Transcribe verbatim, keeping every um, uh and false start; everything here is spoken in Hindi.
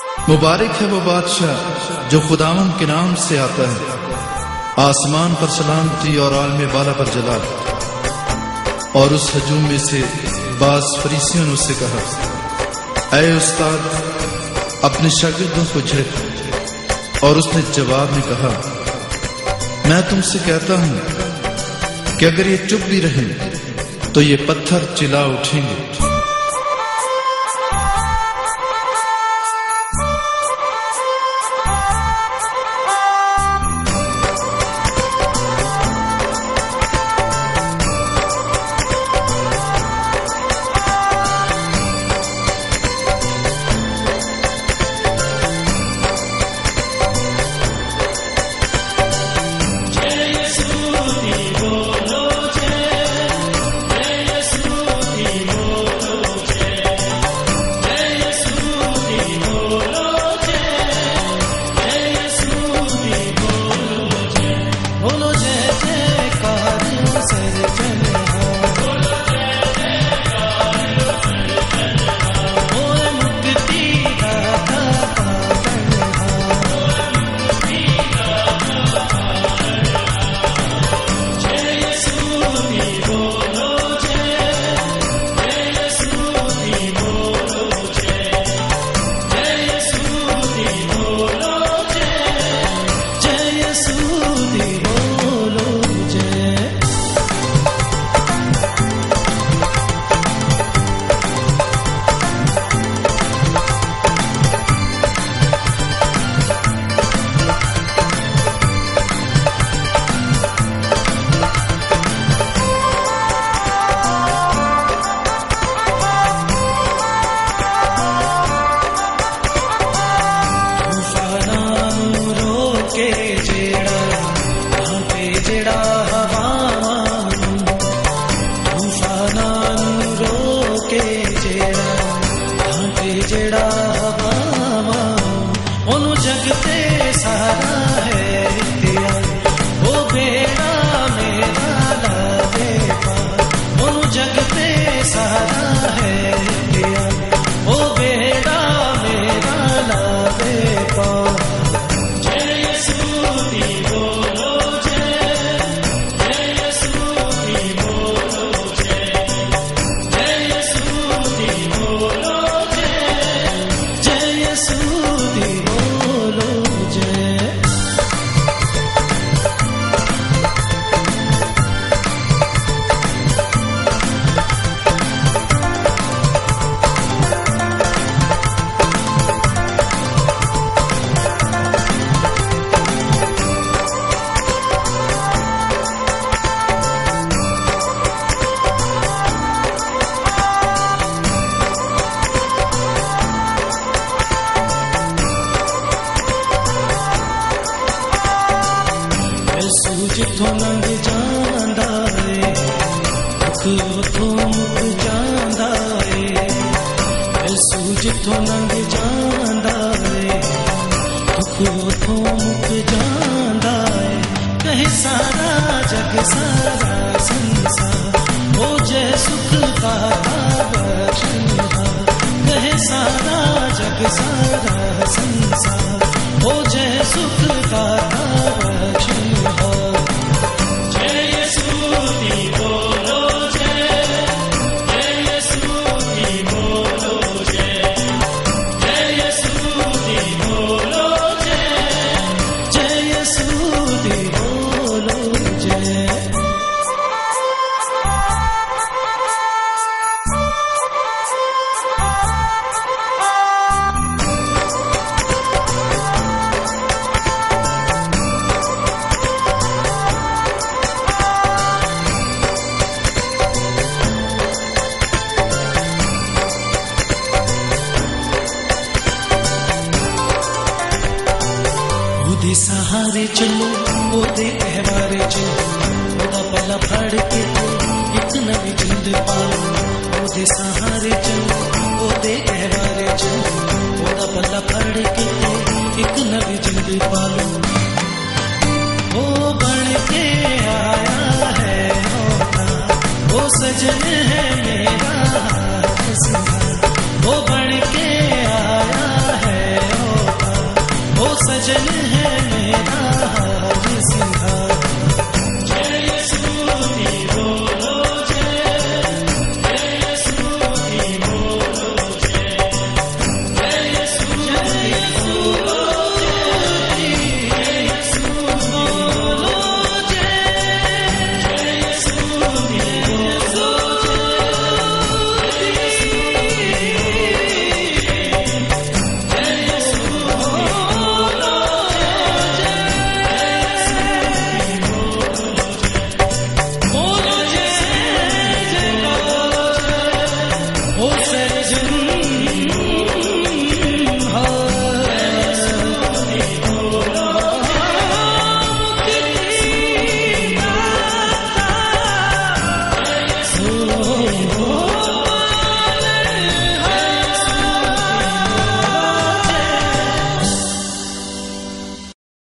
मुबारक है वो बादशाह जो खुदावन के नाम से आता है। आसमान पर सलामती और आलम बाला पर जलाल। और उस हजूम में से बास फरीसियों ने उससे कहा, ऐ उस्ताद, अपने शागिर्दों को झिड़क। और उसने जवाब में कहा, मैं तुमसे कहता हूं कि अगर ये चुप भी रहें तो ये पत्थर चिल्ला उठेंगे। जिथों लंघ जांदा ए दुख उथों मुक जांदा ए। यसू जिथों लंघ जांदा ए दुख उथों मुक जांदा ए। कहे सारा जग सारा संसार हो जय सुख दाता बख्शनहार। कहे सारा जग सारा संसार हो जय सुख दाता बख्शनहार। ओदे सहारे चलो ओदे कहवारे चलो ओदा पला फड़ के एक नवी जिंद पालो। ओदे सहारे चलो ओदे कहवारे चलो ओदा पला फड़ के एक नवी जिंद पालो। ओ बन के आया है ओ सजन है मेरा हसीना। ओ बन के आया है सजन है